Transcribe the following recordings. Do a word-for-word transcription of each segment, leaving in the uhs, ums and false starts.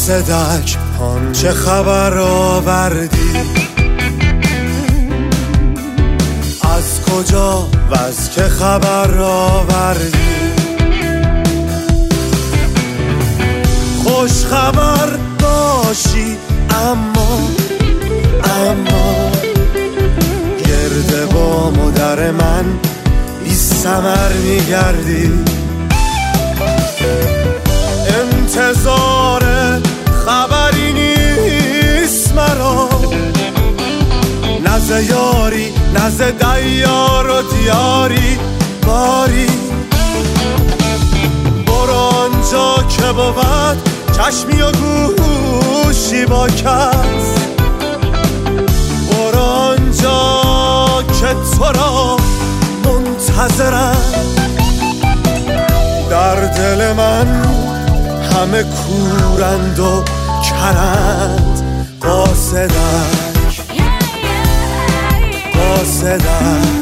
قاصدک چه خبر آوردی؟ از کجا و از که خبر آوردی؟ خوش خبر باشی اما اما گرد با مادر من بی ثمر میگردی. انتظار خبری نیست مرا، نزد یاری نزد دیار و دیاری باری. برو آنجا که بود چشمی و گوشی با کس، برو آنجا که تو را منتظرم. در دل من همه کورند و کرند، قاصدک قاصدک.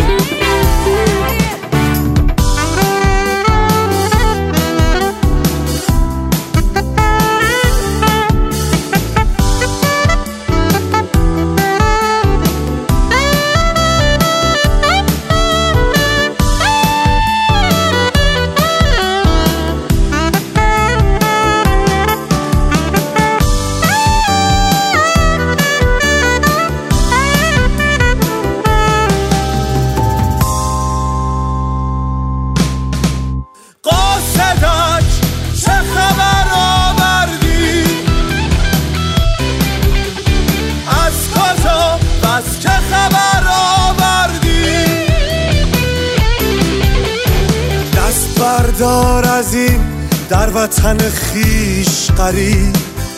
بردار از این در وطن خیش غریب،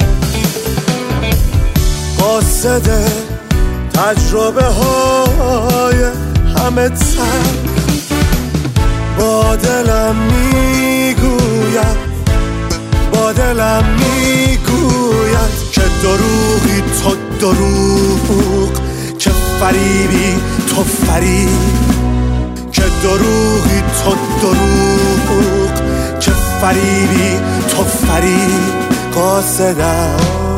قاصد تجربه های همه تر. با دلم میگوید با دلم میگوید که دروغی تو دروغ، که فریبی تو فریب، که دروغی تو دروغ، که فریبی تو فریب. قاصدک